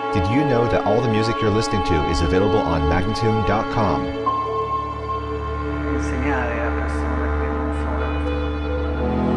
Did you know that all the music you're listening to is available on Magnatune.com? Insegnare a persone che non sono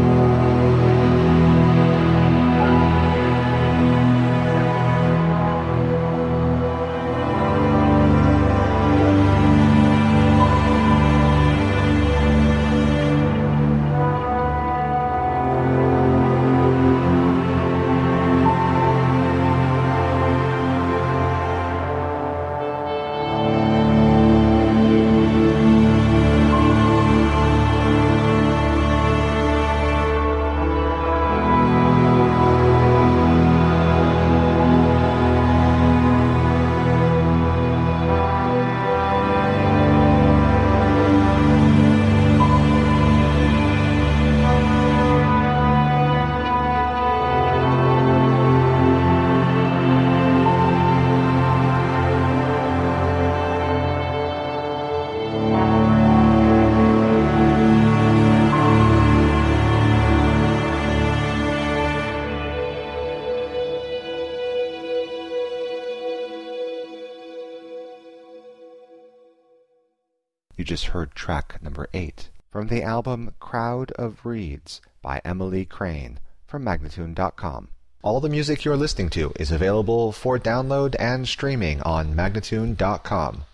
You just heard track number 8 from the album Crowd of Reeds by Emily Crane from Magnatune.com. All the music you're listening to is available for download and streaming on Magnatune.com.